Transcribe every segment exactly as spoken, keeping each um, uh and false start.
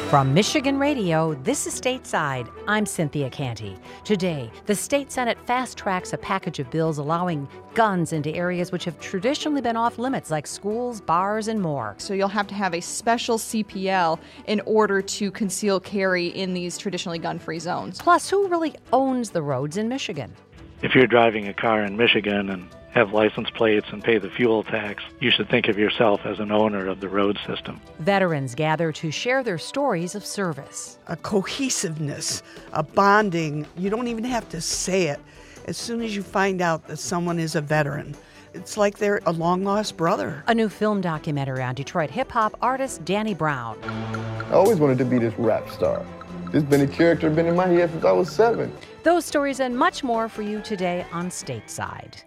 From Michigan Radio, this is Stateside. I'm Cynthia Canty. Today, the state Senate fast-tracks a package of bills allowing guns into areas which have traditionally been off-limits, like schools, bars, and more. So you'll have to have a special C P L in order to conceal carry in these traditionally gun-free zones. Plus, who really owns the roads in Michigan? If you're driving a car in Michigan and have license plates and pay the fuel tax, you should think of yourself as an owner of the road system. Veterans gather to share their stories of service. A cohesiveness, a bonding. You don't even have to say it. As soon as you find out that someone is a veteran, it's like they're a long-lost brother. A new film documentary on Detroit hip-hop artist Danny Brown. I always wanted to be this rap star. This been a character been in my head since I was seven. Those stories and much more for you today on Stateside.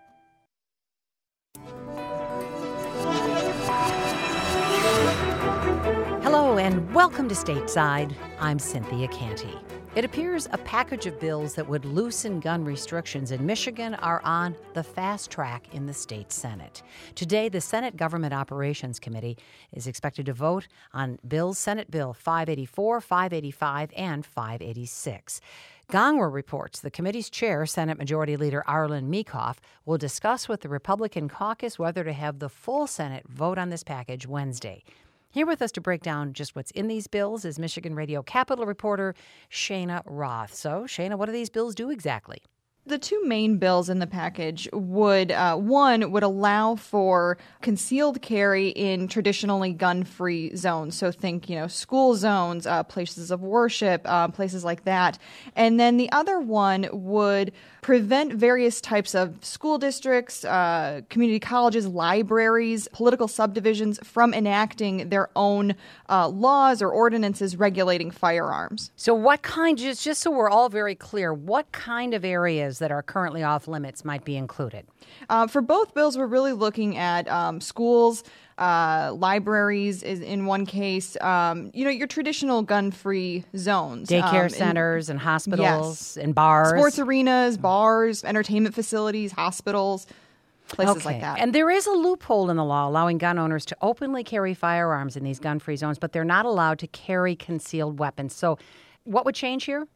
Hello and welcome to Stateside. I'm Cynthia Canty. It appears a package of bills that would loosen gun restrictions in Michigan are on the fast track in the state Senate. Today, the Senate Government Operations Committee is expected to vote on bills Senate Bill five eighty-four, five eighty-five, and five eighty-six. Gongwer reports the committee's chair, Senate Majority Leader Arlen Meekhof, will discuss with the Republican caucus whether to have the full Senate vote on this package Wednesday. Here with us to break down just what's in these bills is Michigan Radio Capitol reporter Shana Roth. So, Shana, what do these bills do exactly? The two main bills in the package would, uh, one, would allow for concealed carry in traditionally gun-free zones. So think, you know, school zones, uh, places of worship, uh, places like that. And then the other one would prevent various types of school districts, uh, community colleges, libraries, political subdivisions from enacting their own uh, laws or ordinances regulating firearms. So what kind, just, just so we're all very clear, what kind of areas that are currently off limits might be included? Uh, for both bills, we're really looking at um, schools, uh, libraries is in one case, um, you know, your traditional gun-free zones. Daycare um, centers and, and hospitals yes. and bars. Sports arenas, bars, entertainment facilities, hospitals, places okay. like that. And there is a loophole in the law allowing gun owners to openly carry firearms in these gun-free zones, but they're not allowed to carry concealed weapons. So what would change here?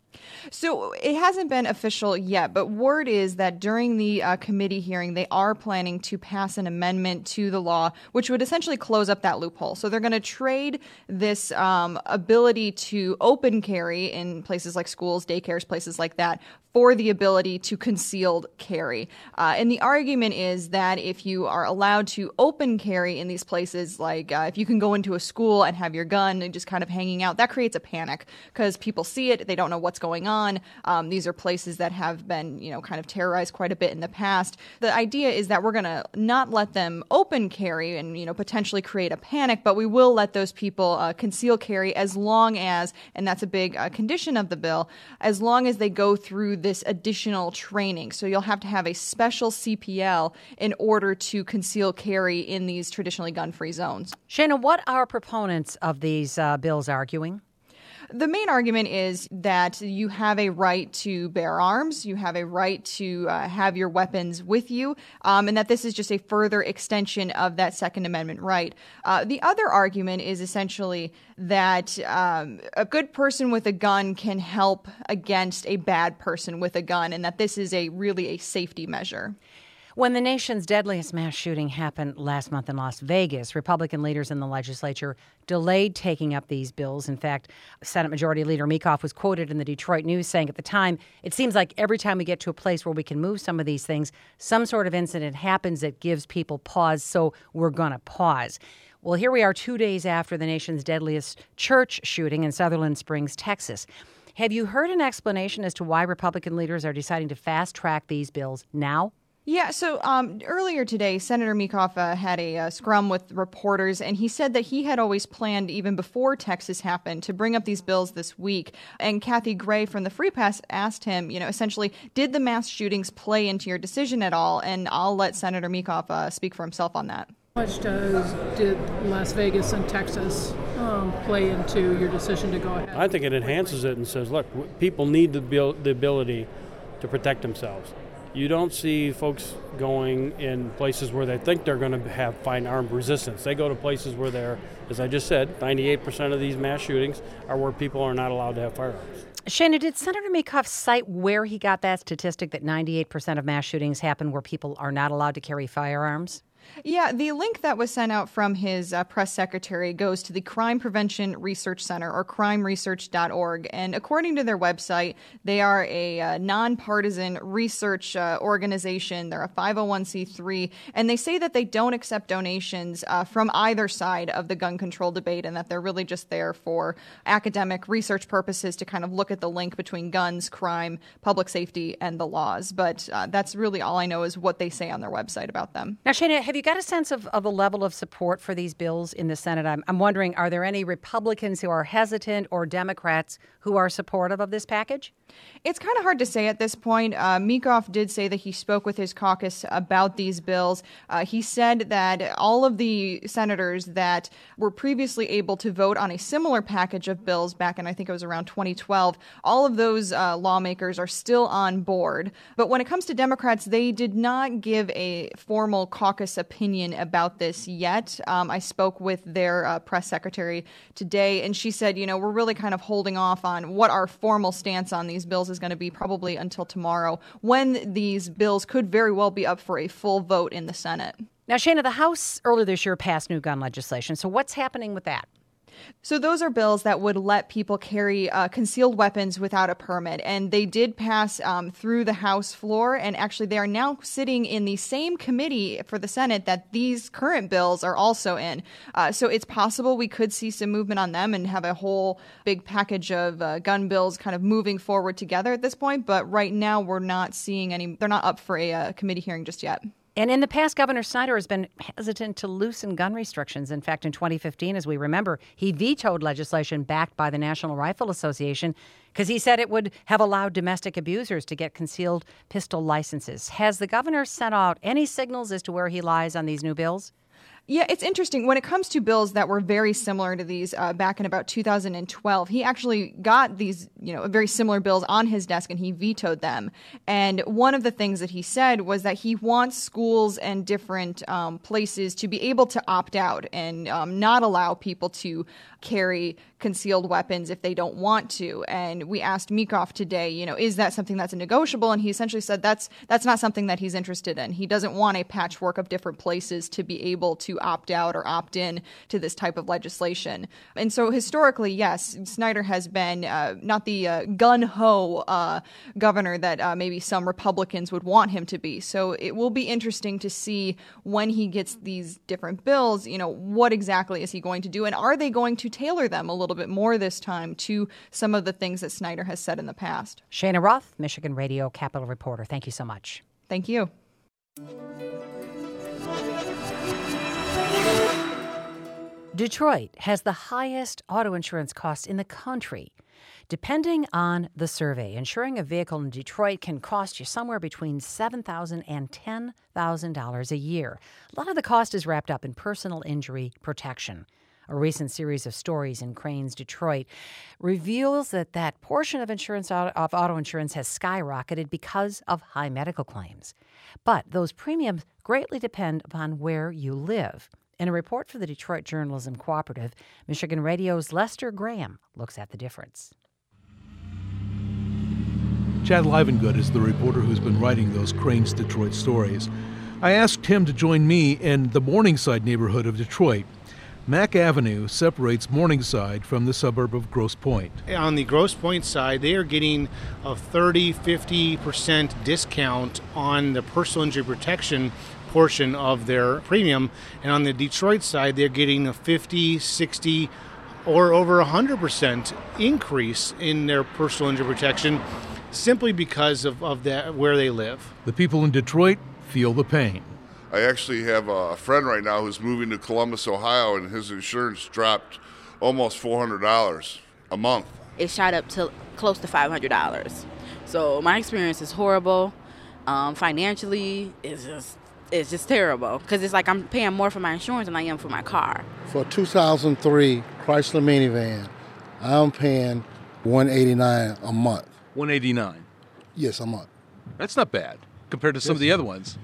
So it hasn't been official yet, but word is that during the uh, committee hearing, they are planning to pass an amendment to the law, which would essentially close up that loophole. So they're going to trade this um, ability to open carry in places like schools, daycares, places like that, for the ability to concealed carry. Uh, and the argument is that if you are allowed to open carry in these places, like uh, if you can go into a school and have your gun and just kind of hanging out, that creates a panic because people see it, they don't know what's going on. Um, these are places that have been, you know, kind of terrorized quite a bit in the past. The idea is that we're going to not let them open carry and, you know, potentially create a panic, but we will let those people uh, conceal carry as long as, and that's a big uh, condition of the bill, as long as they go through this additional training. So you'll have to have a special C P L in order to conceal carry in these traditionally gun-free zones. Shana, what are proponents of these uh, bills arguing? The main argument is that you have a right to bear arms, you have a right to uh, have your weapons with you, um, and that this is just a further extension of that Second Amendment right. Uh, the other argument is essentially that um, a good person with a gun can help against a bad person with a gun, and that this is a really a safety measure. When the nation's deadliest mass shooting happened last month in Las Vegas, Republican leaders in the legislature delayed taking up these bills. In fact, Senate Majority Leader Meekhof was quoted in the Detroit News saying at the time, it seems like every time we get to a place where we can move some of these things, some sort of incident happens that gives people pause, so we're going to pause. Well, here we are two days after the nation's deadliest church shooting in Sutherland Springs, Texas. Have you heard an explanation as to why Republican leaders are deciding to fast-track these bills now? Yeah, so um, earlier today, Senator Meekhof uh, had a uh, scrum with reporters, and he said that he had always planned, even before Texas happened, to bring up these bills this week. And Kathy Gray from the Free Press asked him, you know, essentially, did the mass shootings play into your decision at all? And I'll let Senator Meekhof uh, speak for himself on that. How much does did Las Vegas and Texas um, play into your decision to go ahead? I think it enhances it and says, look, people need the, bil- the ability to protect themselves. You don't see folks going in places where they think they're going to have find armed resistance. They go to places where they're, as I just said, ninety-eight percent of these mass shootings are where people are not allowed to have firearms. Shana, did Senator Meekhoff cite where he got that statistic that ninety-eight percent of mass shootings happen where people are not allowed to carry firearms? Yeah, the link that was sent out from his uh, press secretary goes to the Crime Prevention Research Center, or crime research dot org. And according to their website, they are a uh, nonpartisan research uh, organization. They're a five oh one c three, and they say that they don't accept donations uh, from either side of the gun control debate, and that they're really just there for academic research purposes to kind of look at the link between guns, crime, public safety, and the laws. But uh, that's really all I know is what they say on their website about them. Now, Shana, have you got a sense of, of the level of support for these bills in the Senate? I'm, I'm wondering, are there any Republicans who are hesitant or Democrats who are supportive of this package? It's kind of hard to say at this point. Uh, Meekhoff did say that he spoke with his caucus about these bills. Uh, he said that all of the senators that were previously able to vote on a similar package of bills back in, I think it was around twenty twelve, all of those uh, lawmakers are still on board. But when it comes to Democrats, they did not give a formal caucus opinion about this yet. Um, I spoke with their uh, press secretary today, and she said, you know, we're really kind of holding off on what our formal stance on these bills is going to be probably until tomorrow, when these bills could very well be up for a full vote in the Senate. Now, Shana, the House earlier this year passed new gun legislation. So what's happening with that? So those are bills that would let people carry uh, concealed weapons without a permit. And they did pass um, through the House floor. And actually, they are now sitting in the same committee for the Senate that these current bills are also in. Uh, so it's possible we could see some movement on them and have a whole big package of uh, gun bills kind of moving forward together at this point. But right now, we're not seeing any, they're not up for a uh, committee hearing just yet. And in the past, Governor Snyder has been hesitant to loosen gun restrictions. In fact, in twenty fifteen, as we remember, he vetoed legislation backed by the National Rifle Association because he said it would have allowed domestic abusers to get concealed pistol licenses. Has the governor sent out any signals as to where he lies on these new bills? Yeah, it's interesting. When it comes to bills that were very similar to these uh, back in about two thousand twelve, he actually got these, you know, very similar bills on his desk and he vetoed them. And one of the things that he said was that he wants schools and different um, places to be able to opt out and um, not allow people to carry concealed weapons if they don't want to. And we asked Meekhoff today, you know, is that something that's negotiable? And he essentially said that's that's not something that he's interested in. He doesn't want a patchwork of different places to be able to opt out or opt in to this type of legislation. And so historically, yes, Snyder has been uh, not the uh, gun-ho uh, governor that uh, maybe some Republicans would want him to be. So it will be interesting to see when he gets these different bills, you know, what exactly is he going to do? And are they going to tailor them a little bit more this time to some of the things that Snyder has said in the past? Shana Roth, Michigan Radio Capitol reporter. Thank you so much. Thank you. Detroit has the highest auto insurance costs in the country. Depending on the survey, insuring a vehicle in Detroit can cost you somewhere between seven thousand dollars and ten thousand dollars a year. A lot of the cost is wrapped up in personal injury protection. A recent series of stories in Cranes, Detroit, reveals that that portion of insurance of auto insurance has skyrocketed because of high medical claims. But those premiums greatly depend upon where you live. In a report for the Detroit Journalism Cooperative, Michigan Radio's Lester Graham looks at the difference. Chad Livengood is the reporter who's been writing those Cranes Detroit stories. I asked him to join me in the Morningside neighborhood of Detroit. Mack Avenue separates Morningside from the suburb of Grosse Pointe. On the Grosse Pointe side, they are getting a thirty, fifty percent discount on the personal injury protection portion of their premium. And on the Detroit side, they're getting a fifty, sixty, or over one hundred percent increase in their personal injury protection simply because of, of that, where they live. The people in Detroit feel the pain. I actually have a friend right now who's moving to Columbus, Ohio, and his insurance dropped almost four hundred dollars a month. It shot up to close to five hundred dollars. So my experience is horrible. Um, financially, it's just it's just terrible because it's like I'm paying more for my insurance than I am for my car. For a two thousand three Chrysler minivan, I'm paying one hundred eighty-nine dollars a month. one hundred eighty-nine dollars? Yes, a month. That's not bad. compared to some of the other ones.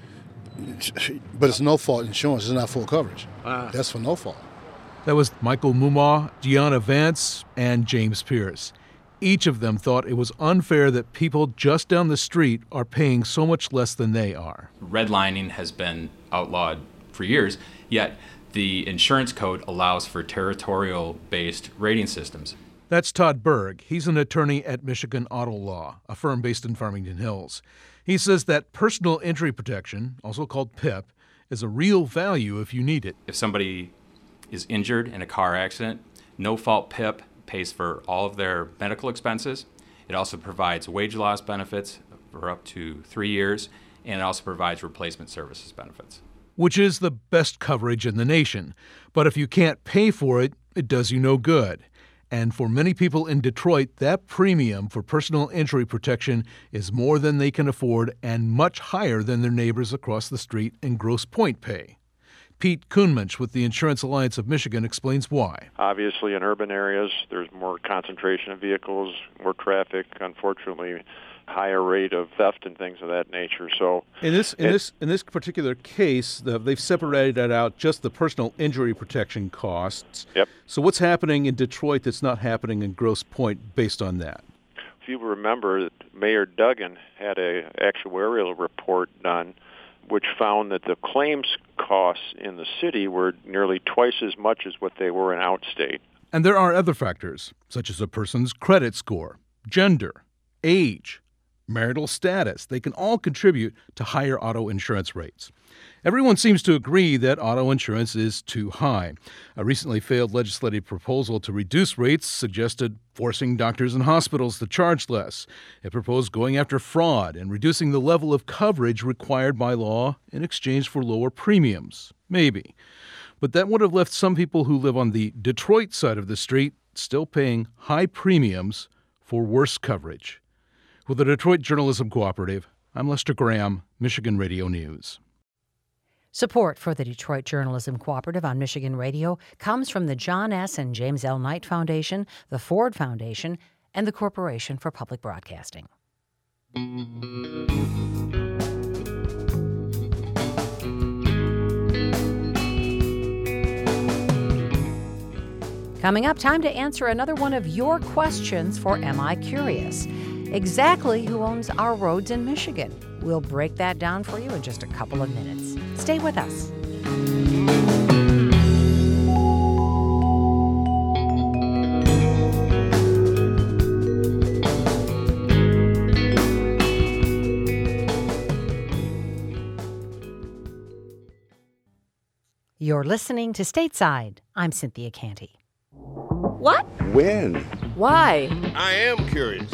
But it's no-fault insurance. It's not full coverage. Ah. That's for no fault. That was Michael Mumaw, Gianna Vance, and James Pierce. Each of them thought it was unfair that people just down the street are paying so much less than they are. Redlining has been outlawed for years, yet the insurance code allows for territorial-based rating systems. That's Todd Berg. He's an attorney at Michigan Auto Law, a firm based in Farmington Hills. He says that personal injury protection, also called P I P, is a real value if you need it. If somebody is injured in a car accident, no-fault P I P pays for all of their medical expenses. It also provides wage loss benefits for up to three years, and it also provides replacement services benefits. Which is the best coverage in the nation. But if you can't pay for it, it does you no good. And for many people in Detroit, that premium for personal injury protection is more than they can afford and much higher than their neighbors across the street in Grosse Pointe pay. Pete Kuhnmensch with the Insurance Alliance of Michigan explains why. Obviously, in urban areas, there's more concentration of vehicles, more traffic, unfortunately, higher rate of theft and things of that nature. So in this in it, this in this particular case, the, they've separated out just the personal injury protection costs. Yep. So what's happening in Detroit that's not happening in Grosse Pointe based on that? If you remember, Mayor Duggan had a actuarial report done which found that the claims costs in the city were nearly twice as much as what they were in outstate. And there are other factors, such as a person's credit score, gender, age, marital status. They can all contribute to higher auto insurance rates. Everyone seems to agree that auto insurance is too high. A recently failed legislative proposal to reduce rates suggested forcing doctors and hospitals to charge less. It proposed going after fraud and reducing the level of coverage required by law in exchange for lower premiums. Maybe. But that would have left some people who live on the Detroit side of the street still paying high premiums for worse coverage. With the Detroit Journalism Cooperative, I'm Lester Graham, Michigan Radio News. Support for the Detroit Journalism Cooperative on Michigan Radio comes from the John S. and James L. Knight Foundation, the Ford Foundation, and the Corporation for Public Broadcasting. Coming up, time to answer another one of your questions for Am I Curious? Exactly who owns our roads in Michigan? We'll break that down for you in just a couple of minutes. Stay with us. You're listening to Stateside. I'm Cynthia Canty. What? When? Why? I am curious.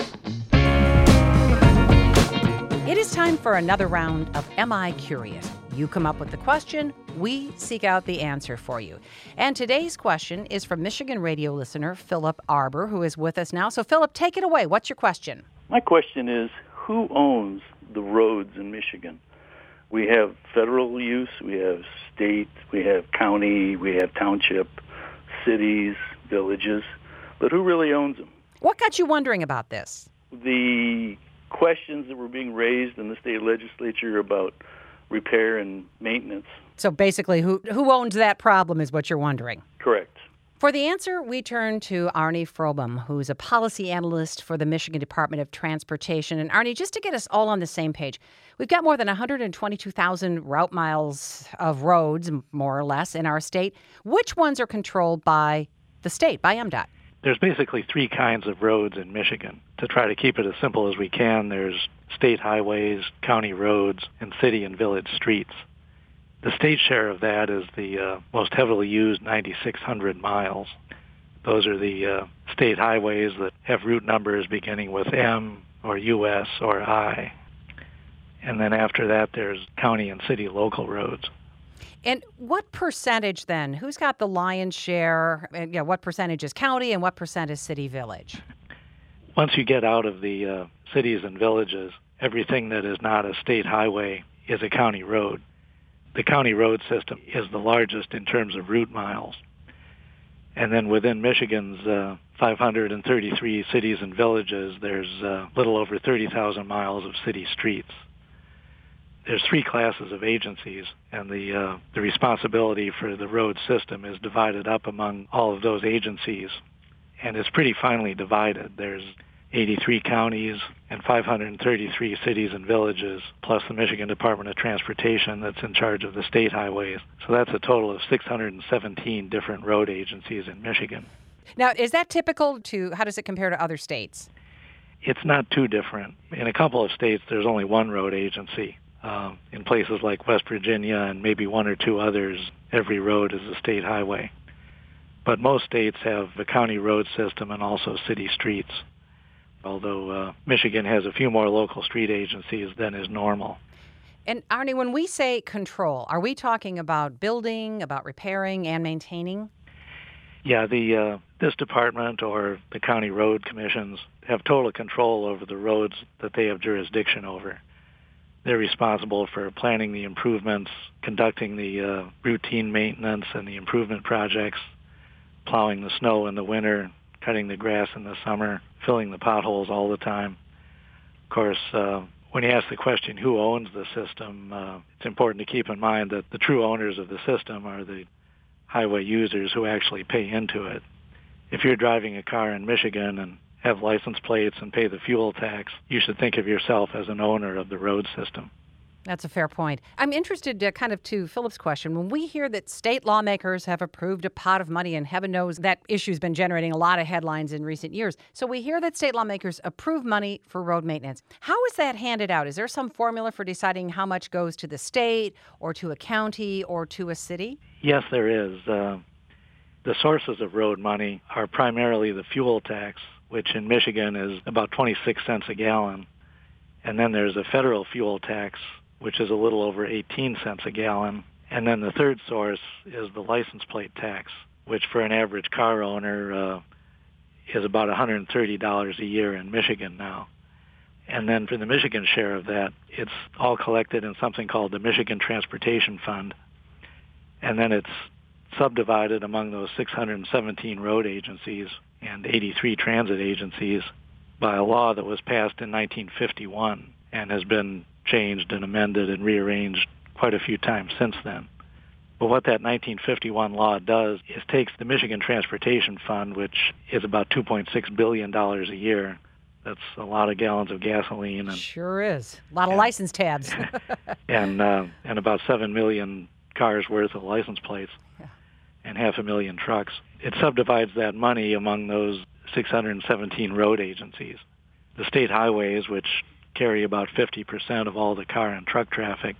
It is time for another round of Am I Curious? You come up with the question, we seek out the answer for you. And today's question is from Michigan radio listener Philip Arbor, who is with us now. So, Philip, take it away. What's your question? My question is, who owns the roads in Michigan? We have federal use, we have state, we have county, we have township, cities, villages, but who really owns them? What got you wondering about this? The questions that were being raised in the state legislature about repair and maintenance. So basically, who who owns that problem is what you're wondering. Correct. For the answer, we turn to Arnie Frobum, who's a policy analyst for the Michigan Department of Transportation. And Arnie, just to get us all on the same page, we've got more than one hundred twenty-two thousand route miles of roads, more or less, in our state. Which ones are controlled by the state, by M D O T? There's basically three kinds of roads in Michigan. To try to keep it as simple as we can, there's state highways, county roads, and city and village streets. The state share of that is the uh, most heavily used ninety-six hundred miles. Those are the uh, state highways that have route numbers beginning with M or U S or I. And then after that, there's county and city local roads. And what percentage then? Who's got the lion's share? And, you know, what percentage is county and what percent is city village? Once you get out of the uh, cities and villages, everything that is not a state highway is a county road. The county road system is the largest in terms of route miles. And then within Michigan's uh, five hundred thirty-three cities and villages, there's a uh, little over thirty thousand miles of city streets. there's three classes of agencies, and the uh, the responsibility for the road system is divided up among all of those agencies, and it's pretty finely divided. There's eighty-three counties and five hundred thirty-three cities and villages, plus the Michigan Department of Transportation that's in charge of the state highways. So that's a total of six hundred seventeen different road agencies in Michigan. Now, is that typical to, how does it compare to other states? It's not too different. In a couple of states, there's only one road agency. Um, in places like West Virginia and maybe one or two others, every road is a state highway. But most states have a county road system and also city streets, although uh, Michigan has a few more local street agencies than is normal. And Arnie, when we say control, are we talking about building, about repairing and maintaining? Yeah, the uh, this department or the county road commissions have total control over the roads that they have jurisdiction over. They're responsible for planning the improvements, conducting the uh, routine maintenance and the improvement projects, plowing the snow in the winter, cutting the grass in the summer, filling the potholes all the time. Of course, uh, when you ask the question, who owns the system, uh, it's important to keep in mind that the true owners of the system are the highway users who actually pay into it. If you're driving a car in Michigan and have license plates and pay the fuel tax, you should think of yourself as an owner of the road system. That's a fair point. I'm interested uh, kind of to Philip's question. When we hear that state lawmakers have approved a pot of money, and heaven knows that issue's been generating a lot of headlines in recent years. So we hear that state lawmakers approve money for road maintenance. How is that handed out? Is there some formula for deciding how much goes to the state or to a county or to a city? Yes, there is. Uh, the sources of road money are primarily the fuel tax, which in Michigan is about twenty-six cents a gallon. And then there's a federal fuel tax, which is a little over eighteen cents a gallon. And then the third source is the license plate tax, which for an average car owner uh, is about one hundred thirty dollars a year in Michigan now. And then for the Michigan share of that, it's all collected in something called the Michigan Transportation Fund. And then it's subdivided among those six hundred seventeen road agencies and eighty-three transit agencies by a law that was passed in nineteen fifty-one and has been changed and amended and rearranged quite a few times since then. But what that nineteen fifty-one law does is takes the Michigan Transportation Fund, which is about two point six billion dollars a year. That's a lot of gallons of gasoline. And, sure is. A lot of and, license tabs. and, uh, and about seven million cars worth of license plates. Yeah. And half a million trucks. It subdivides that money among those six hundred seventeen road agencies. The state highways, which carry about fifty percent of all the car and truck traffic,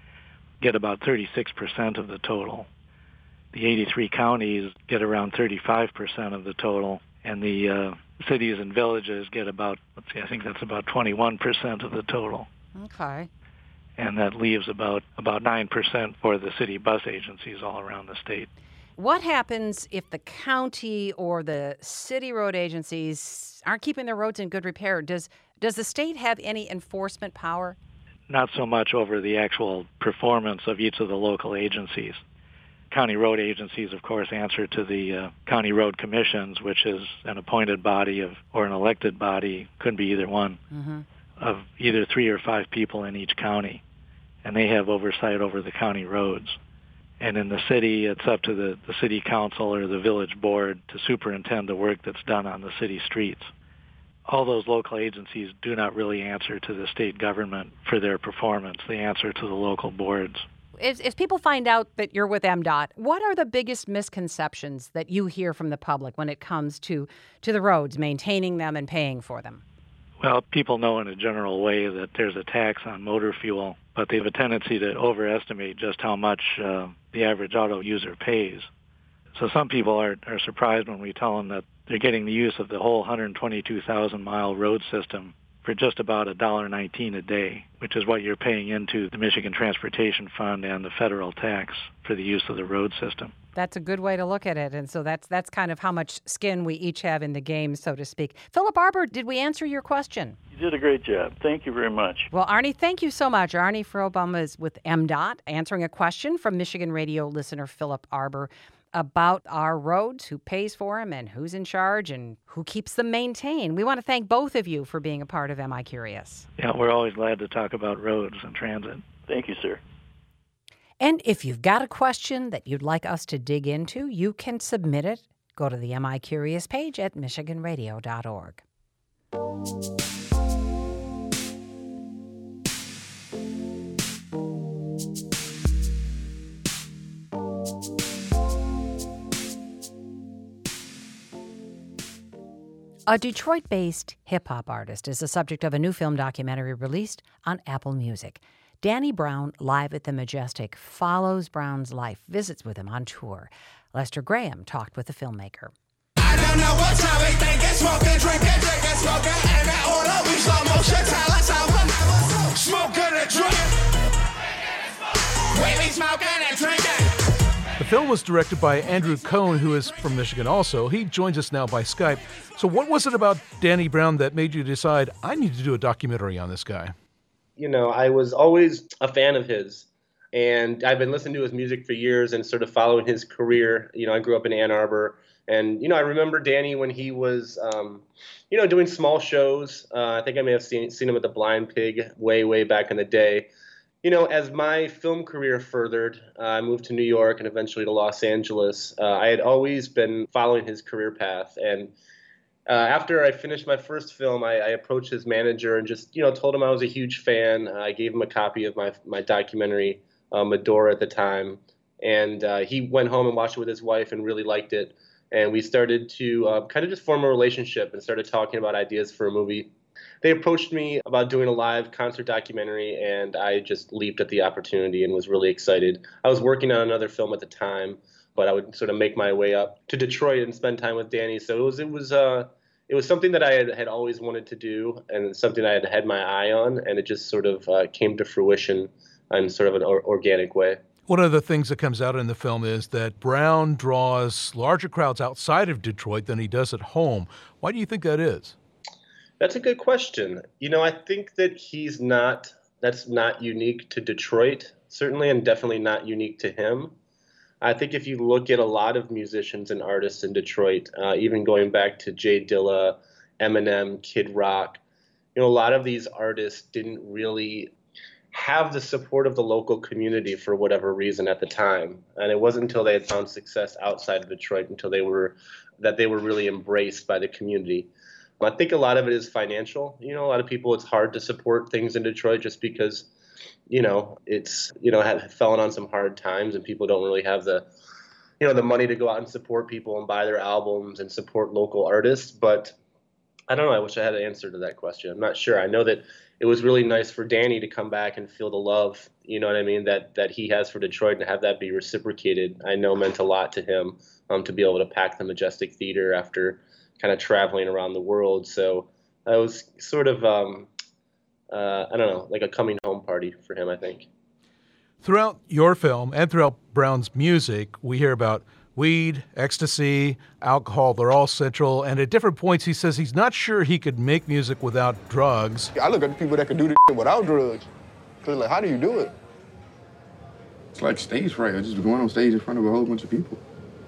get about thirty-six percent of the total. The eighty-three counties get around thirty-five percent of the total, and the uh, cities and villages get about, let's see, I think that's about twenty-one percent of the total. Okay. And that leaves about, about nine percent for the city bus agencies all around the state. What happens if the county or the city road agencies aren't keeping their roads in good repair? Does does the state have any enforcement power? Not so much over the actual performance of each of the local agencies. County road agencies, of course, answer to the uh, county road commissions, which is an appointed body of or an elected body, could be either one, mm-hmm. of either three or five people in each county. And they have oversight over the county roads. And in the city, it's up to the, the city council or the village board to superintend the work that's done on the city streets. All those local agencies do not really answer to the state government for their performance. They answer to the local boards. As, as people find out that you're with M DOT, what are the biggest misconceptions that you hear from the public when it comes to, to the roads, maintaining them and paying for them? Well, people know in a general way that there's a tax on motor fuel, but they have a tendency to overestimate just how much uh, the average auto user pays. So some people are, are surprised when we tell them that they're getting the use of the whole one hundred twenty-two thousand mile road system for just about one dollar nineteen a day, which is what you're paying into the Michigan Transportation Fund and the federal tax for the use of the road system. That's a good way to look at it. And so that's that's kind of how much skin we each have in the game, so to speak. Philip Arbour, did we answer your question? You did a great job. Thank you very much. Well, Arnie, thank you so much. Arnie Frohbaum is with M DOT, answering a question from Michigan radio listener Philip Arbour about our roads, who pays for them, and who's in charge, and who keeps them maintained. We want to thank both of you for being a part of Am I Curious? Yeah, we're always glad to talk about roads and transit. Thank you, sir. And if you've got a question that you'd like us to dig into, you can submit it. Go to the Am I Curious page at michigan radio dot org. A Detroit-based hip-hop artist is the subject of a new film documentary released on Apple Music. Danny Brown, Live at the Majestic, follows Brown's life, visits with him on tour. Lester Graham talked with the filmmaker. I don't know what time we think it's smoking, drinking, drinking, smoking, and that order we slow motion, tell us how we'll never smoking and drinking. We be smoking and drinking. The film was directed by Andrew Cohn, who is from Michigan also. He joins us now by Skype. So what was it about Danny Brown that made you decide, I need to do a documentary on this guy? You know, I was always a fan of his, and I've been listening to his music for years and sort of following his career. You know, I grew up in Ann Arbor, and, you know, I remember Danny when he was, um, you know, doing small shows. Uh, I think I may have seen, seen him at the Blind Pig way, way back in the day. You know, as my film career furthered, uh, I moved to New York and eventually to Los Angeles. Uh, I had always been following his career path. And uh, after I finished my first film, I, I approached his manager and just, you know, told him I was a huge fan. Uh, I gave him a copy of my, my documentary, uh, Medora at the time. And uh, he went home and watched it with his wife and really liked it. And we started to uh, kind of just form a relationship and started talking about ideas for a movie. They approached me about doing a live concert documentary, and I just leaped at the opportunity and was really excited. I was working on another film at the time, but I would sort of make my way up to Detroit and spend time with Danny. So it was it was uh it was something that I had, had always wanted to do, and something I had had my eye on, and it just sort of uh, came to fruition in sort of an or- organic way. One of the things that comes out in the film is that Brown draws larger crowds outside of Detroit than he does at home. Why do you think that is? That's a good question. You know, I think that he's not, that's not unique to Detroit, certainly, and definitely not unique to him. I think if you look at a lot of musicians and artists in Detroit, uh, even going back to Jay Dilla, Eminem, Kid Rock, you know, a lot of these artists didn't really have the support of the local community for whatever reason at the time. And it wasn't until they had found success outside of Detroit until they were, that they were really embraced by the community. I think a lot of it is financial. You know, a lot of people, it's hard to support things in Detroit just because, you know, it's, you know, have fallen on some hard times and people don't really have the, you know, the money to go out and support people and buy their albums and support local artists. But I don't know. I wish I had an answer to that question. I'm not sure. I know that it was really nice for Danny to come back and feel the love, you know what I mean, that, that he has for Detroit, and to have that be reciprocated, I know meant a lot to him, um, to be able to pack the Majestic Theater after kind of traveling around the world. So it was sort of, um, uh, I don't know, like a coming home party for him, I think. Throughout your film and throughout Brown's music, we hear about weed, ecstasy, alcohol. They're all central. And at different points, he says he's not sure he could make music without drugs. I look at the people that can do this shit without drugs. Cause like, how do you do it? It's like stage fright. I just going on stage in front of a whole bunch of people.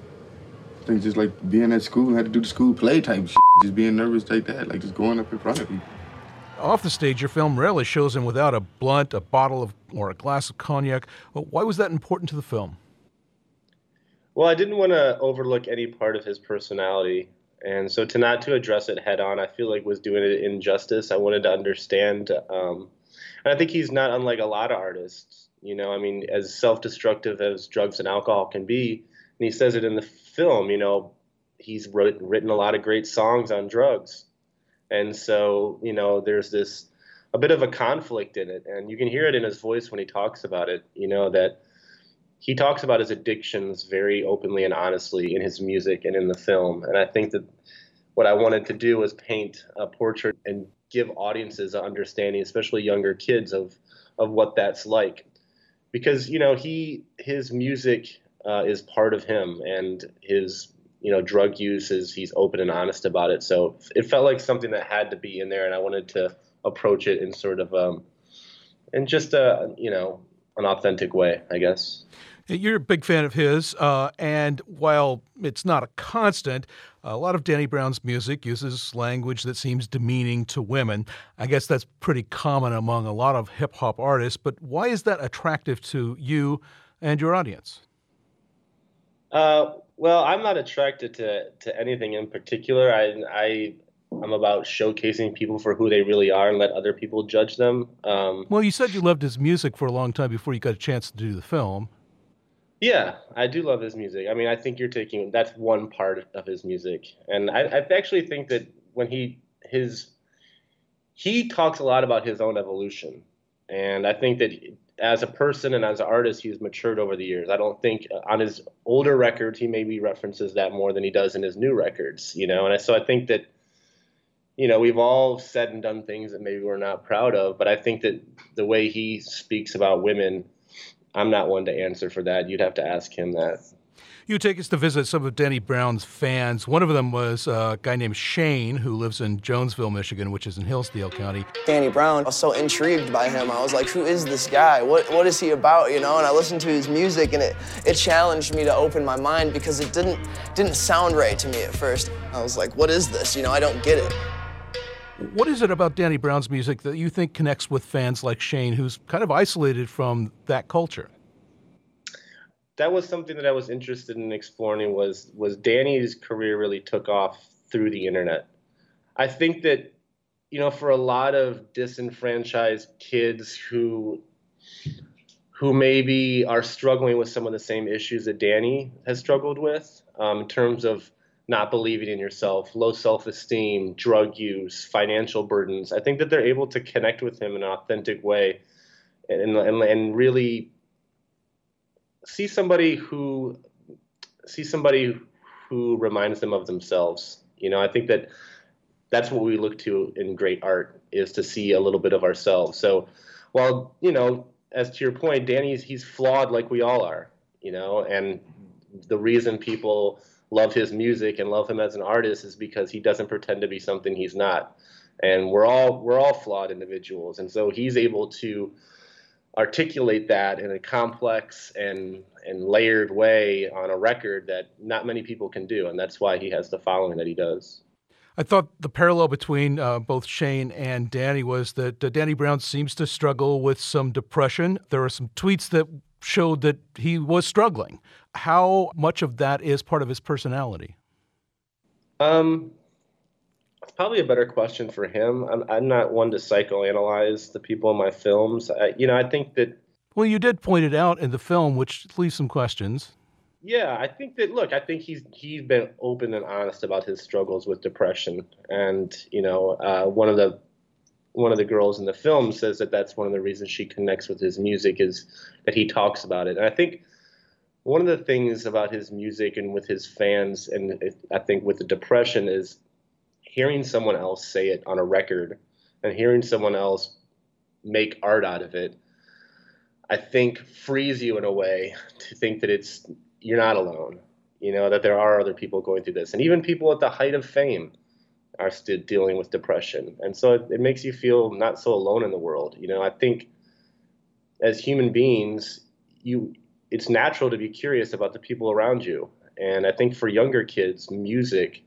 I think just like being at school and had to do the school play type shit. Just being nervous like that, like just going up in front of people. Off the stage, your film rarely shows him without a blunt, a bottle of, or a glass of cognac. Well, why was that important to the film? Well, I didn't want to overlook any part of his personality. And so to not to address it head on, I feel like was doing it injustice. I wanted to understand. Um, and I think he's not unlike a lot of artists. You know, I mean, as self-destructive as drugs and alcohol can be, and he says it in the film, you know, he's wrote, written a lot of great songs on drugs. And so, you know, there's this, a bit of a conflict in it. And you can hear it in his voice when he talks about it, you know, that he talks about his addictions very openly and honestly in his music and in the film. And I think that what I wanted to do was paint a portrait and give audiences an understanding, especially younger kids, of, of what that's like. Because, you know, he, his music uh, is part of him, and his, you know, drug use is, he's open and honest about it. So it felt like something that had to be in there, and I wanted to approach it in sort of, um, in just a, you know, an authentic way, I guess. You're a big fan of his, uh, and while it's not a constant, a lot of Danny Brown's music uses language that seems demeaning to women. I guess that's pretty common among a lot of hip-hop artists, but why is that attractive to you and your audience? Uh, well, I'm not attracted to, to anything in particular. I, I, I'm about showcasing people for who they really are and let other people judge them. Um, Well, you said you loved his music for a long time before you got a chance to do the film. Yeah, I do love his music. I mean, I think you're taking that's one part of his music, and I, I actually think that when he his he talks a lot about his own evolution, and I think that as a person and as an artist, he's matured over the years. I don't think on his older records he maybe references that more than he does in his new records, you know. And I, so I think that you know we've all said and done things that maybe we're not proud of, but I think that the way he speaks about women, I'm not one to answer for that. You'd have to ask him that. You take us to visit some of Danny Brown's fans. One of them was a guy named Shane, who lives in Jonesville, Michigan, which is in Hillsdale County. Danny Brown, I was so intrigued by him. I was like, who is this guy? What What is he about, you know? And I listened to his music, and it, it challenged me to open my mind because it didn't, didn't sound right to me at first. I was like, what is this? You know, I don't get it. What is it about Danny Brown's music that you think connects with fans like Shane, who's kind of isolated from that culture? That was something that I was interested in exploring. Was was Danny's career really took off through the internet? I think that you know, for a lot of disenfranchised kids who who maybe are struggling with some of the same issues that Danny has struggled with, um, in terms of not believing in yourself, low self-esteem, drug use, financial burdens. I think that they're able to connect with him in an authentic way and, and, and really see somebody who see somebody who reminds them of themselves. You know, I think that that's what we look to in great art, is to see a little bit of ourselves. So while, you know, as to your point, Danny's, he's flawed like we all are, you know, and the reason people love his music and love him as an artist is because he doesn't pretend to be something he's not. And we're all we're all flawed individuals. And so he's able to articulate that in a complex and and layered way on a record that not many people can do. And that's why he has the following that he does. I thought the parallel between uh, both Shane and Danny was that uh, Danny Brown seems to struggle with some depression. There are some tweets that showed that he was struggling. How much of that is part of his personality? Um, it's probably a better question for him. I'm, I'm not one to psychoanalyze the people in my films. I, you know, I think that... Well, you did point it out in the film, which leaves some questions. Yeah, I think that, look, I think he's he's been open and honest about his struggles with depression. And, you know, uh, one of the one of the girls in the film says that that's one of the reasons she connects with his music, is that he talks about it. And I think one of the things about his music and with his fans, and it, I think with the depression, is hearing someone else say it on a record and hearing someone else make art out of it, I think frees you in a way to think that it's you're not alone, you know, that there are other people going through this. And even people at the height of fame are still dealing with depression. And so it, it makes you feel not so alone in the world. You know, I think as human beings, you it's natural to be curious about the people around you. And I think for younger kids, music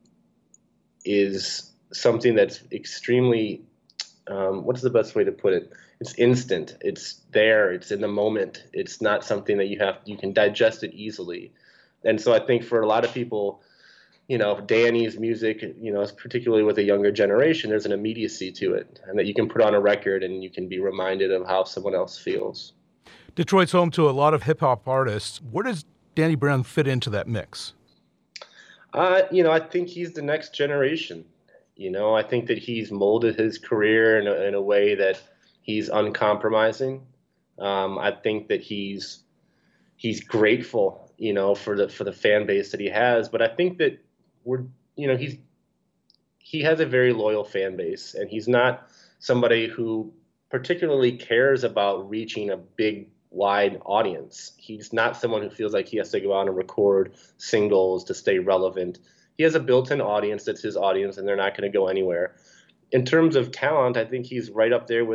is something that's extremely, um, what's the best way to put it? It's instant. It's there. It's in the moment. It's not something that you have, you can digest it easily. And so I think for a lot of people, you know, Danny's music, you know, particularly with a younger generation, there's an immediacy to it, and that you can put on a record and you can be reminded of how someone else feels. Detroit's home to a lot of hip-hop artists. Where does Danny Brown fit into that mix? Uh, you know, I think he's the next generation. You know, I think that he's molded his career in a, in a way that he's uncompromising. Um, I think that he's he's grateful, you know, for the for the fan base that he has. But I think that we're, you know, he's he has a very loyal fan base, and he's not somebody who particularly cares about reaching a big, wide audience. He's not someone who feels like he has to go out and record singles to stay relevant. He has a built-in audience that's his audience, and they're not going to go anywhere. In terms of talent, I think he's right up there with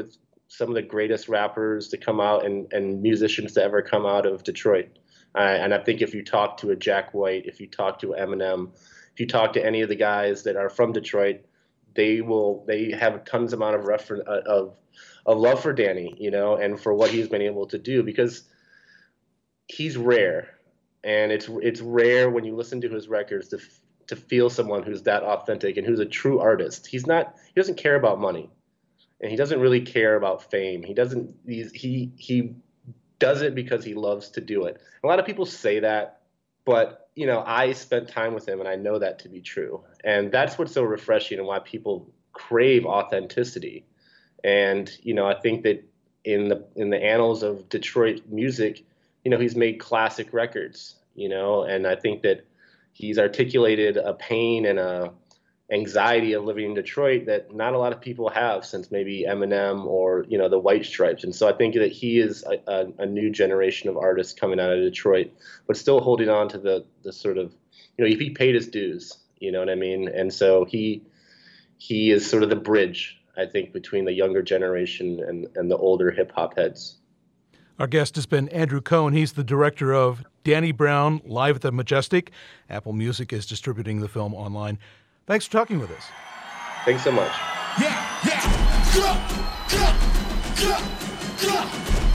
some of the greatest rappers to come out and, and musicians to ever come out of Detroit. Uh, and I think if you talk to a Jack White, if you talk to Eminem, if you talk to any of the guys that are from Detroit, they will they have tons amount of refer- of of love for Danny, you know, and for what he's been able to do, because he's rare, and it's it's rare when you listen to his records to to feel someone who's that authentic and who's a true artist. He's not he doesn't care about money, and he doesn't really care about fame. He doesn't he's, he he does it because he loves to do it. A lot of people say that, but you know, I spent time with him and I know that to be true. And that's what's so refreshing and why people crave authenticity. And, you know, I think that in the in the annals of Detroit music, you know, he's made classic records, you know, and I think that he's articulated a pain and a anxiety of living in Detroit that not a lot of people have since maybe Eminem or, you know, the White Stripes. And so I think that he is a, a, a new generation of artists coming out of Detroit, but still holding on to the, the sort of, you know, he paid his dues, you know what I mean? And so he, he is sort of the bridge, I think, between the younger generation and, and the older hip hop heads. Our guest has been Andrew Cohen. He's the director of Danny Brown Live at the Majestic. Apple Music is distributing the film online. Thanks for talking with us. Thanks so much. Yeah, yeah. Go, go, go, go,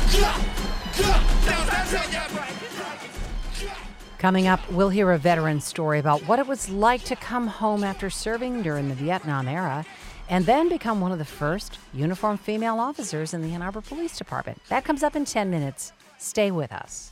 go, go. Coming up, we'll hear a veteran's story about what it was like to come home after serving during the Vietnam era and then become one of the first uniformed female officers in the Ann Arbor Police Department. That comes up in ten minutes. Stay with us.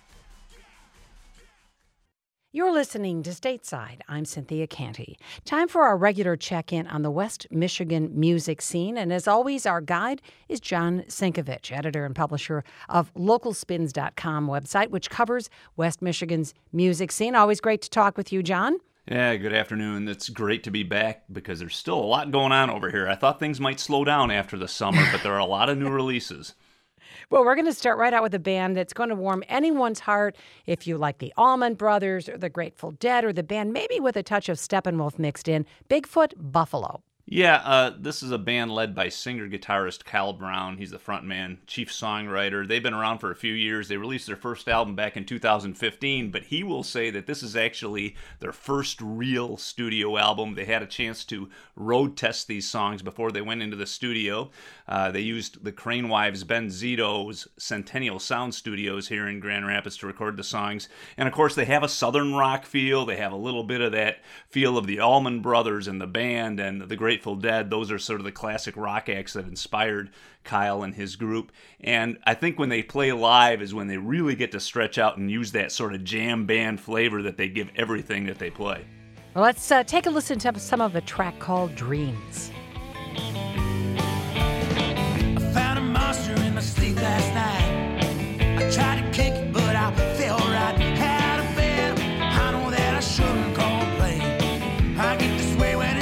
You're listening to Stateside. I'm Cynthia Canty. Time for our regular check-in on the West Michigan music scene. And as always, our guide is John Sinkovich, editor and publisher of local spins dot com website, which covers West Michigan's music scene. Always great to talk with you, John. Yeah, good afternoon. It's great to be back because there's still a lot going on over here. I thought things might slow down after the summer, but there are a lot of new releases. Well, we're going to start right out with a band that's going to warm anyone's heart if you like the Allman Brothers or the Grateful Dead or the band maybe with a touch of Steppenwolf mixed in, Bigfoot Buffalo. Yeah, uh, this is a band led by singer-guitarist Kyle Brown. He's the frontman, chief songwriter. They've been around for a few years. They released their first album back in two thousand fifteen, but he will say that this is actually their first real studio album. They had a chance to road test these songs before they went into the studio. Uh, they used the Crane Wives Ben Zito's Centennial Sound Studios here in Grand Rapids to record the songs. And of course, they have a southern rock feel. They have a little bit of that feel of the Allman Brothers and the band and the Great Grateful Dead. Those are sort of the classic rock acts that inspired Kyle and his group. And I think when they play live is when they really get to stretch out and use that sort of jam band flavor that they give everything that they play. Well, let's uh, take a listen to some of a track called Dreams. I found a monster in my sleep last night. I tried to kick it, but I fell right out of bed. I know that I shouldn't complain. I get this way when it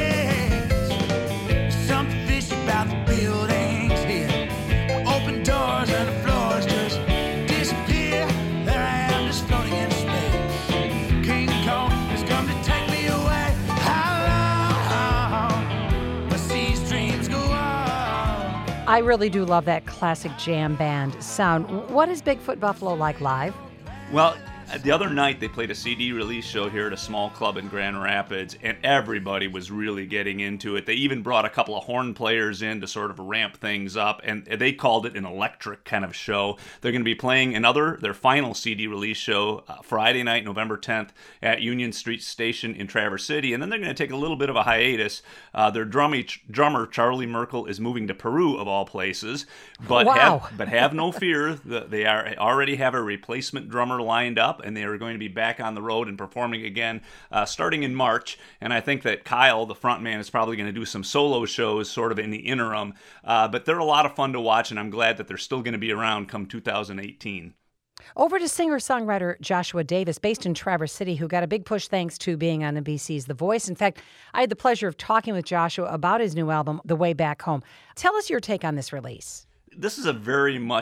about the buildings here, the open doors and the floors just disappear. There I am, just floating in space. King Kong has come to take me away. How long must these dreams go on? I really do love that classic jam band sound. What is Bigfoot Buffalo like live? Well, the other night they played a C D release show here at a small club in Grand Rapids, and everybody was really getting into it. They even brought a couple of horn players in to sort of ramp things up, and they called it an electric kind of show. They're going to be playing another, their final C D release show uh, Friday night, November tenth at Union Street Station in Traverse City, and then they're going to take a little bit of a hiatus. Uh, their drummy, drummer, Charlie Merkel, is moving to Peru, of all places, but, wow. have, but have no fear. They are already have a replacement drummer lined up, and they are going to be back on the road and performing again uh, starting in March. And I think that Kyle, the frontman, is probably going to do some solo shows sort of in the interim. Uh, but they're a lot of fun to watch, and I'm glad that they're still going to be around come two thousand eighteen. Over to singer-songwriter Joshua Davis, based in Traverse City, who got a big push thanks to being on N B C's The Voice. In fact, I had the pleasure of talking with Joshua about his new album, The Way Back Home. Tell us your take on this release. This is a very much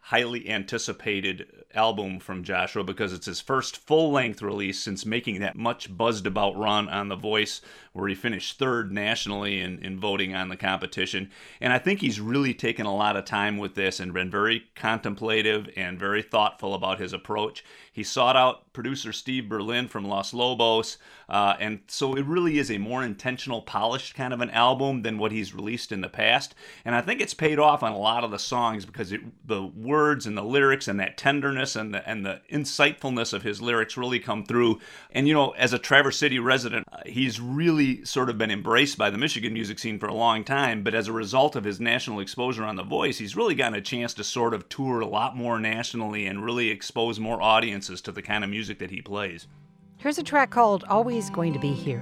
highly anticipated album from Joshua because it's his first full-length release since making that much buzzed-about run on The Voice, where he finished third nationally in, in voting on the competition. And I think he's really taken a lot of time with this and been very contemplative and very thoughtful about his approach. He sought out producer Steve Berlin from Los Lobos, uh, and so it really is a more intentional, polished kind of an album than what he's released in the past. And I think it's paid off on a lot of the songs because it, the words and the lyrics and that tenderness and the, and the insightfulness of his lyrics really come through. And, you know, as a Traverse City resident, uh, he's really sort of been embraced by the Michigan music scene for a long time, but as a result of his national exposure on The Voice, he's really gotten a chance to sort of tour a lot more nationally and really expose more audiences to the kind of music that he plays. Here's a track called Always Going to Be Here.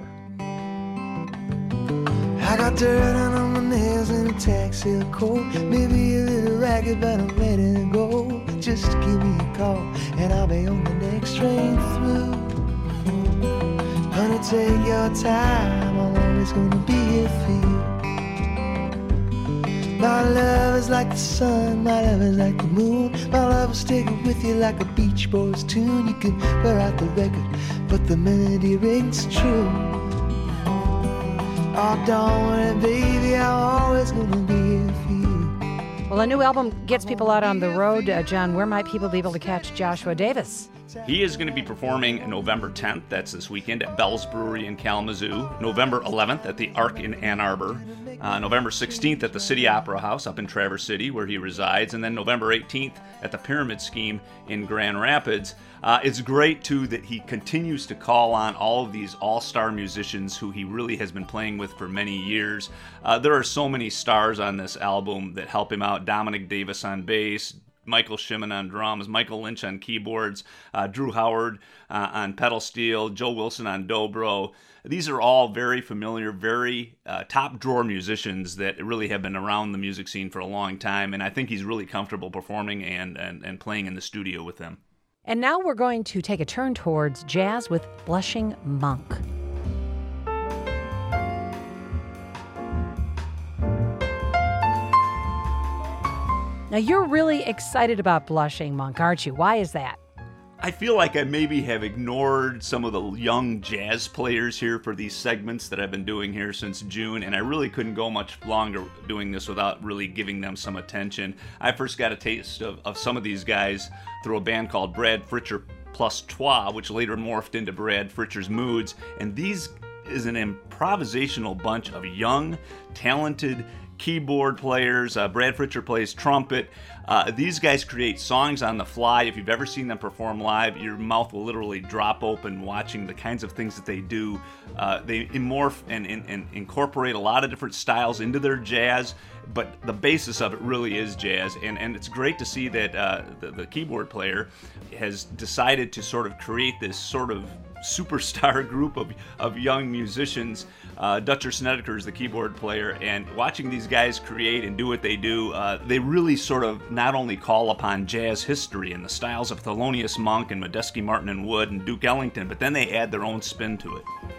I got dirt on my nails and a taxi coat. Maybe a little ragged, but I'm ready to go. Just give me a call and I'll be on the next train through. Honey, take your time, I'm always gonna be here for you. My love is like the sun, my love is like the moon. My love will stick with you like a Beach Boys tune. You can wear out the record, but the melody rings true. Oh, don't worry, baby, I'm always gonna be here for you. Well, a new album gets people out on the road. Uh, John, where might people be able to catch Joshua Davis? He is going to be performing November tenth, that's this weekend, at Bell's Brewery in Kalamazoo, November eleventh at the Arc in Ann Arbor, uh, November sixteenth at the City Opera House up in Traverse City, where he resides, and then November eighteenth at the Pyramid Scheme in Grand Rapids. Uh, it's great, too, that he continues to call on all of these all-star musicians who he really has been playing with for many years. Uh, there are so many stars on this album that help him out. Dominic Davis on bass, Michael Shimon on drums, Michael Lynch on keyboards, uh, Drew Howard uh, on pedal steel, Joe Wilson on dobro. These are all very familiar, very uh, top-drawer musicians that really have been around the music scene for a long time, and I think he's really comfortable performing and, and, and playing in the studio with them. And now we're going to take a turn towards jazz with Blushing Monk. Now, you're really excited about Blushing Monk, aren't you? Why is that? I feel like I maybe have ignored some of the young jazz players here for these segments that I've been doing here since June, and I really couldn't go much longer doing this without really giving them some attention. I first got a taste of, of some of these guys through a band called Brad Fritcher Plus Trois, which later morphed into Brad Fritcher's Moods, and these is an improvisational bunch of young, talented keyboard players. Uh, Brad Fritcher plays trumpet. Uh, these guys create songs on the fly. If you've ever seen them perform live, your mouth will literally drop open watching the kinds of things that they do. Uh, they morph and, and, and incorporate a lot of different styles into their jazz, but the basis of it really is jazz. And, and it's great to see that uh, the, the keyboard player has decided to sort of create this sort of superstar group of, of young musicians. Uh, Dutcher Snedeker is the keyboard player, and watching these guys create and do what they do, uh, they really sort of not only call upon jazz history and the styles of Thelonious Monk and Medeski Martin and Wood and Duke Ellington, but then they add their own spin to it.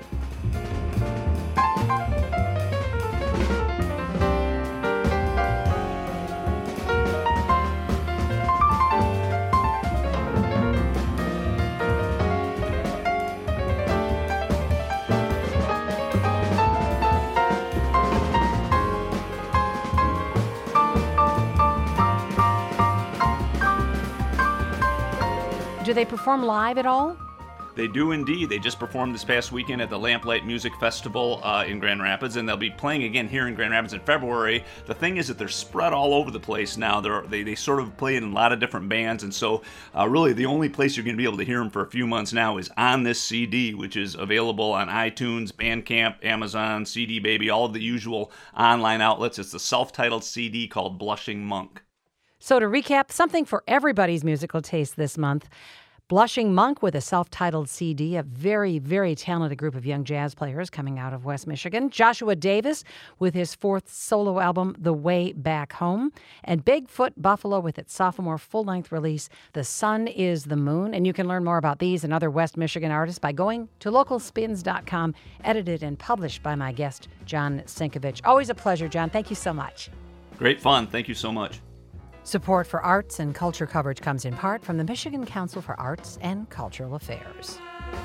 Do they perform live at all? They do indeed. They just performed this past weekend at the Lamplight Music Festival uh, in Grand Rapids, and they'll be playing again here in Grand Rapids in February. The thing is that they're spread all over the place now. They're, they they sort of play in a lot of different bands, and so uh, really the only place you're going to be able to hear them for a few months now is on this C D, which is available on iTunes, Bandcamp, Amazon, C D Baby, all of the usual online outlets. It's the self-titled C D called Blushing Monk. So to recap, something for everybody's musical taste this month. Blushing Monk with a self-titled C D, a very, very talented group of young jazz players coming out of West Michigan. Joshua Davis with his fourth solo album, The Way Back Home. And Bigfoot Buffalo with its sophomore full-length release, The Sun is the Moon. And you can learn more about these and other West Michigan artists by going to local spins dot com, edited and published by my guest, John Sinkovich. Always a pleasure, John. Thank you so much. Great fun. Thank you so much. Support for arts and culture coverage comes in part from the Michigan Council for Arts and Cultural Affairs.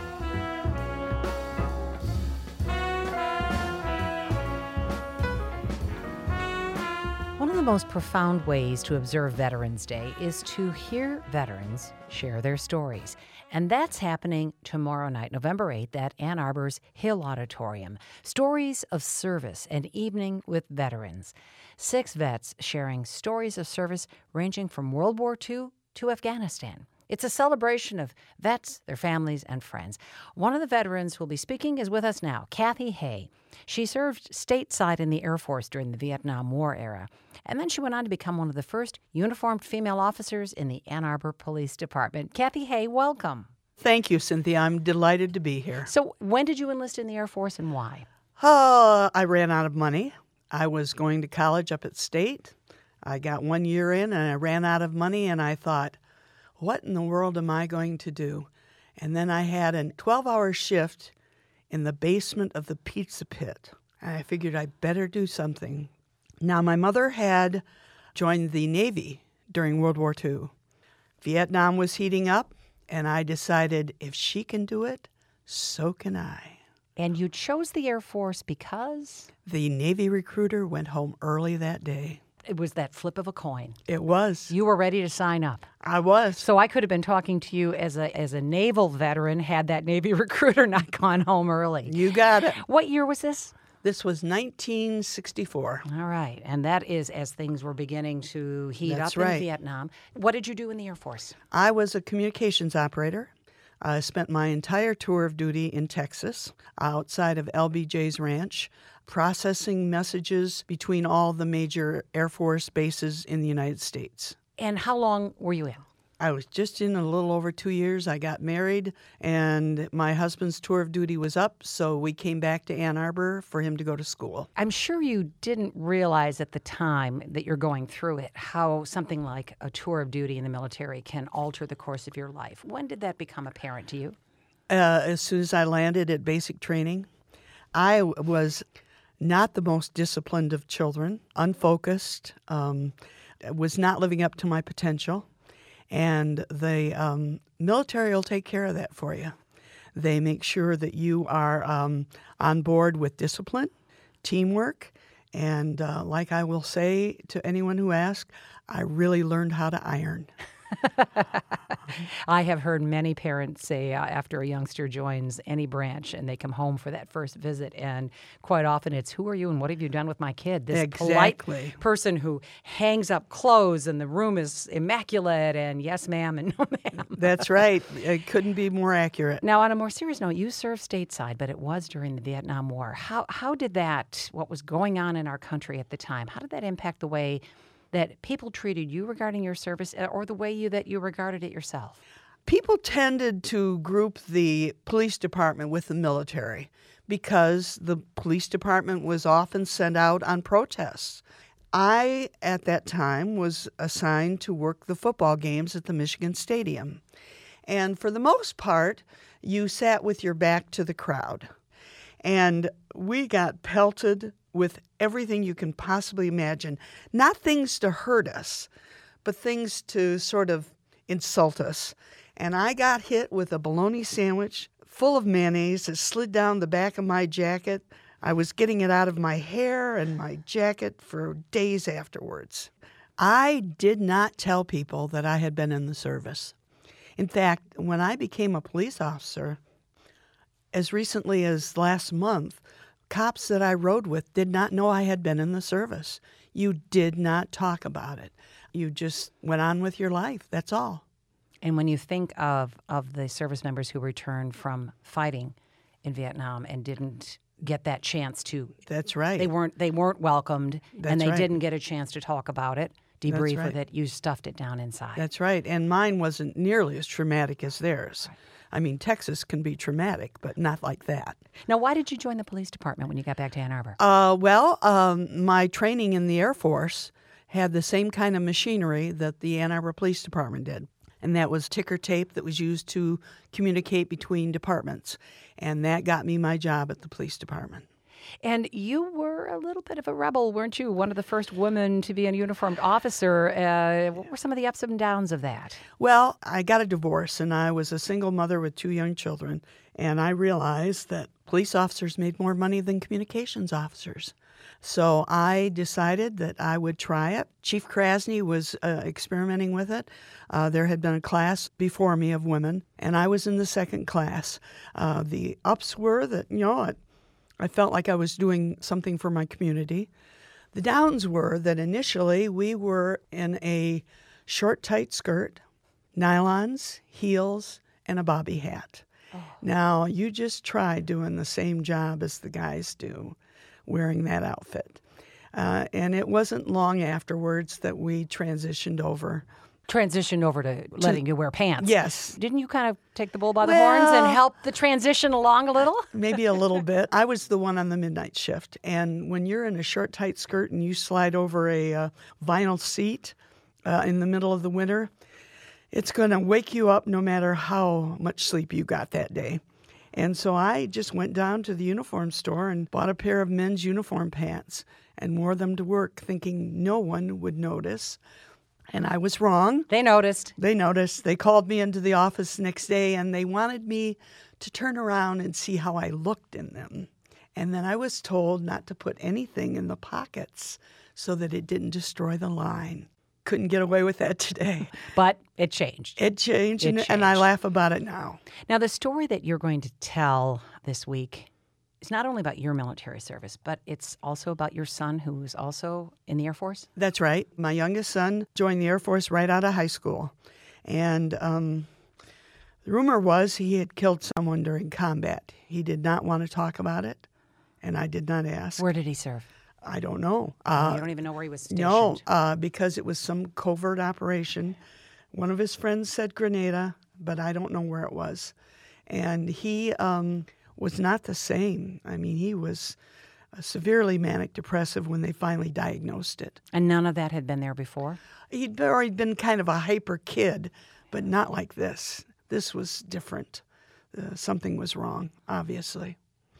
One of the most profound ways to observe Veterans Day is to hear veterans share their stories. And that's happening tomorrow night, November eighth, at Ann Arbor's Hill Auditorium. Stories of Service, an evening with veterans. Six vets sharing stories of service ranging from World War Two to Afghanistan. It's a celebration of vets, their families, and friends. One of the veterans who will be speaking is with us now, Kathy Hay. She served stateside in the Air Force during the Vietnam War era, and then she went on to become one of the first uniformed female officers in the Ann Arbor Police Department. Kathy Hay, welcome. Thank you, Cynthia. I'm delighted to be here. So when did you enlist in the Air Force and why? Uh, I ran out of money. I was going to college up at State. I got one year in and I ran out of money, and I thought, what in the world am I going to do? And then I had a twelve-hour shift in the basement of the Pizza Pit. And I figured I'd better do something. Now, my mother had joined the Navy during World War Two. Vietnam was heating up, and I decided if she can do it, so can I. And you chose the Air Force because? The Navy recruiter went home early that day. It was that flip of a coin. It was. You were ready to sign up. I was. So I could have been talking to you as a as a naval veteran had that Navy recruiter not gone home early. You got it. What year was this? This was nineteen sixty-four. All right. And that is as things were beginning to heat That's up right. in Vietnam. What did you do in the Air Force? I was a communications operator. I spent my entire tour of duty in Texas, outside of L B J's ranch, processing messages between all the major Air Force bases in the United States. And how long were you in? I was just in a little over two years. I got married, and my husband's tour of duty was up, so we came back to Ann Arbor for him to go to school. I'm sure you didn't realize at the time that you're going through it how something like a tour of duty in the military can alter the course of your life. When did that become apparent to you? Uh, as soon as I landed at basic training, I was not the most disciplined of children, unfocused, um, was not living up to my potential. And the um, military will take care of that for you. They make sure that you are um, on board with discipline, teamwork, and uh, like I will say to anyone who asks, I really learned how to iron. I have heard many parents say uh, after a youngster joins any branch and they come home for that first visit, and quite often it's, who are you and what have you done with my kid? This Exactly. polite person who hangs up clothes and the room is immaculate and yes, ma'am, and no, ma'am. That's right. It couldn't be more accurate. Now, on a more serious note, you served stateside, but it was during the Vietnam War. How, how did that, what was going on in our country at the time, how did that impact the way that people treated you regarding your service or the way you that you regarded it yourself? People tended to group the police department with the military because the police department was often sent out on protests. I, at that time, was assigned to work the football games at the Michigan Stadium. And for the most part, you sat with your back to the crowd. And we got pelted with everything you can possibly imagine. Not things to hurt us, but things to sort of insult us. And I got hit with a bologna sandwich full of mayonnaise that slid down the back of my jacket. I was getting it out of my hair and my jacket for days afterwards. I did not tell people that I had been in the service. In fact, when I became a police officer, as recently as last month, cops that I rode with did not know I had been in the service. You did not talk about it. You just went on with your life. That's all. And when you think of, of the service members who returned from fighting in Vietnam and didn't get that chance to... That's right. They weren't they weren't welcomed, That's and they right. didn't get a chance to talk about it, debrief right. with it. You stuffed it down inside. That's right. And mine wasn't nearly as traumatic as theirs. Right. I mean, Texas can be traumatic, but not like that. Now, why did you join the police department when you got back to Ann Arbor? Uh, well, um, my training in the Air Force had the same kind of machinery that the Ann Arbor Police Department did. And that was ticker tape that was used to communicate between departments. And that got me my job at the police department. And you were a little bit of a rebel, weren't you? One of the first women to be a uniformed officer. Uh, what were some of the ups and downs of that? Well, I got a divorce, and I was a single mother with two young children, and I realized that police officers made more money than communications officers. So I decided that I would try it. Chief Krasny was uh, experimenting with it. Uh, there had been a class before me of women, and I was in the second class. Uh, the ups were that, you know, it, I felt like I was doing something for my community. The downs were that initially we were in a short, tight skirt, nylons, heels, and a bobby hat. Oh. Now, you just try doing the same job as the guys do, wearing that outfit. Uh, and it wasn't long afterwards that we transitioned over. Transitioned over to letting to, you wear pants. Yes. Didn't you kind of take the bull by the well, horns and help the transition along a little? Maybe a little bit. I was the one on the midnight shift. And when you're in a short, tight skirt and you slide over a uh, vinyl seat uh, in the middle of the winter, it's going to wake you up no matter how much sleep you got that day. And so I just went down to the uniform store and bought a pair of men's uniform pants and wore them to work, thinking no one would notice. And I was wrong. They noticed. They noticed. They called me into the office the next day, and they wanted me to turn around and see how I looked in them. And then I was told not to put anything in the pockets so that it didn't destroy the line. Couldn't get away with that today. But it changed. It changed, It and, changed. and I laugh about it now. Now, the story that you're going to tell this week is not only about your military service, but it's also about your son, who is also in the Air Force? That's right. My youngest son joined the Air Force right out of high school. And um, the rumor was he had killed someone during combat. He did not want to talk about it, and I did not ask. Where did he serve? I don't know. Uh, you don't even know where he was stationed? No, uh, because it was some covert operation. One of his friends said Grenada, but I don't know where it was. And he um, was not the same. I mean, he was uh, severely manic depressive when they finally diagnosed it. And none of that had been there before? He'd already been kind of a hyper kid, but not like this. This was different. Uh, something was wrong, obviously.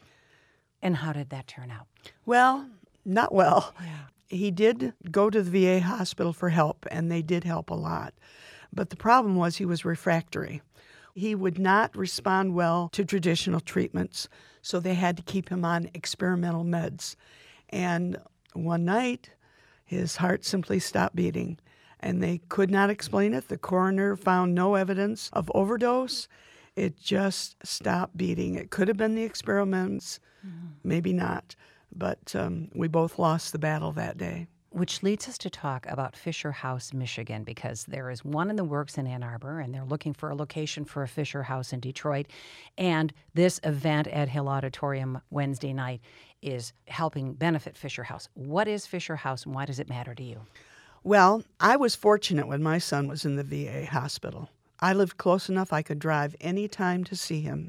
And how did that turn out? Well, not well. Yeah. He did go to the V A hospital for help, and they did help a lot. But the problem was he was refractory. He would not respond well to traditional treatments, so they had to keep him on experimental meds. And one night, his heart simply stopped beating, and they could not explain it. The coroner found no evidence of overdose. It just stopped beating. It could have been the experiments, mm-hmm. maybe not. But um, we both lost the battle that day. Which leads us to talk about Fisher House, Michigan, because there is one in the works in Ann Arbor, and they're looking for a location for a Fisher House in Detroit. And this event at Hill Auditorium Wednesday night is helping benefit Fisher House. What is Fisher House, and why does it matter to you? Well, I was fortunate when my son was in the V A hospital. I lived close enough I could drive any time to see him.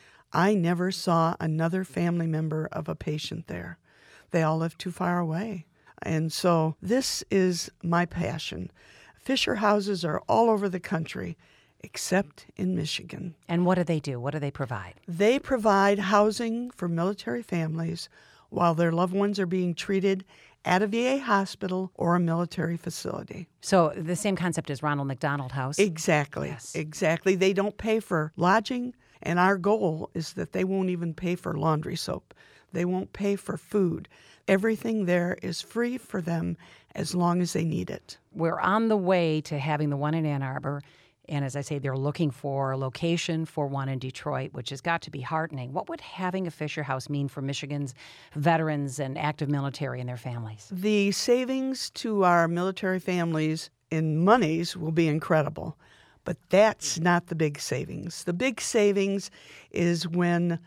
I never saw another family member of a patient there. They all lived too far away. And so this is my passion. Fisher houses are all over the country, except in Michigan. And what do they do? What do they provide? They provide housing for military families while their loved ones are being treated at a V A hospital or a military facility. So the same concept as Ronald McDonald House? Exactly. Yes. Exactly. They don't pay for lodging, and our goal is that they won't even pay for laundry soap. They won't pay for food. Everything there is free for them as long as they need it. We're on the way to having the one in Ann Arbor. And as I say, they're looking for a location for one in Detroit, which has got to be heartening. What would having a Fisher House mean for Michigan's veterans and active military and their families? The savings to our military families in monies will be incredible. But that's not the big savings. The big savings is when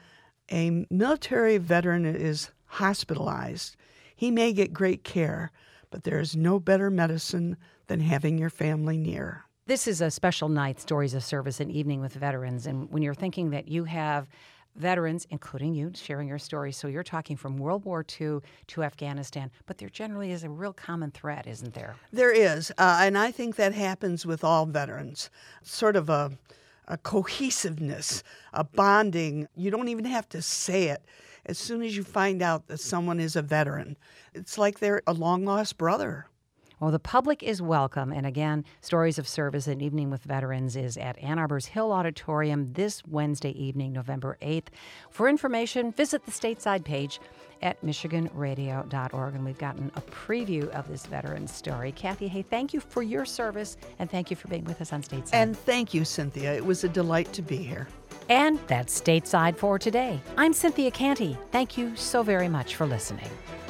a military veteran is hospitalized. He may get great care, but there is no better medicine than having your family near. This is a special night, Stories of Service, an evening with veterans. And when you're thinking that you have veterans, including you, sharing your story, so you're talking from World War Two to Afghanistan, but there generally is a real common thread, isn't there? There is, uh, and I think that happens with all veterans. Sort of a, a cohesiveness, a bonding. You don't even have to say it. As soon as you find out that someone is a veteran, it's like they're a long-lost brother. Well, the public is welcome. And again, Stories of Service, an evening with veterans, is at Ann Arbor's Hill Auditorium this Wednesday evening, November eighth. For information, visit the stateside page at michigan radio dot org. And we've gotten a preview of this veteran's story. Kathy, hey, thank you for your service, and thank you for being with us on Stateside. And thank you, Cynthia. It was a delight to be here. And that's Stateside for today. I'm Cynthia Canty. Thank you so very much for listening.